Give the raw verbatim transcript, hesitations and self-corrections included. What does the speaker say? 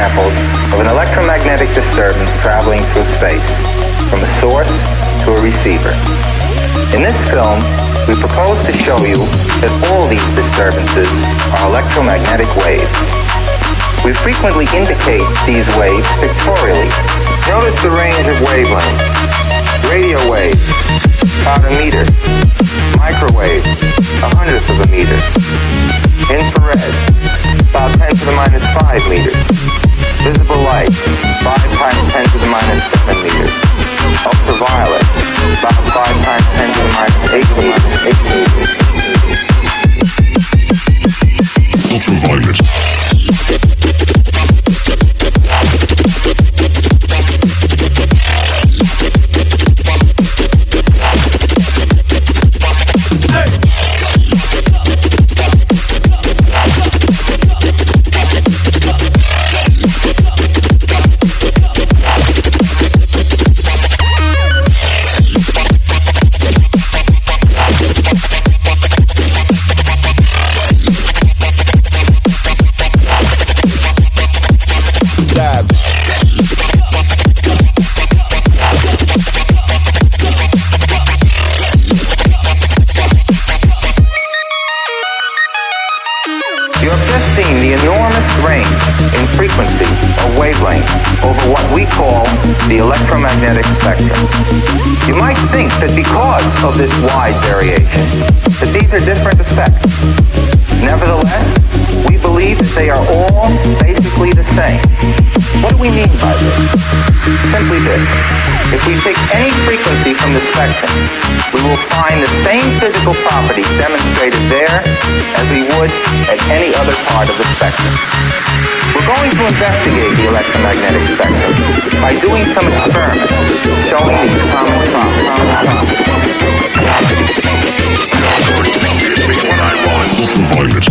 examples of an electromagnetic disturbance traveling through space, from a source to a receiver. In this film, we propose to show you that all these disturbances are electromagnetic waves. We frequently indicate these waves pictorially. Notice the range of wavelengths. Radio waves, about a meter. Microwave, a hundredth of a meter. Infrared, about ten to the minus five meters. Visible light, five times ten to the minus seven meters. Ultraviolet, about five times ten to the minus eight to the minus eight meters. Ultraviolet. You have just seen the enormous range in frequency or wavelength over what we call the electromagnetic spectrum. You might think that because of this wide variation, that these are different effects. Nevertheless, we believe that they are all basically the same. What do we mean by this? Simply this. If we take any frequency from the spectrum, we will find the same physical properties demonstrated there as we would at any other part of the spectrum. We're going to investigate the electromagnetic spectrum by doing some experiments showing these common properties. Ultraviolet.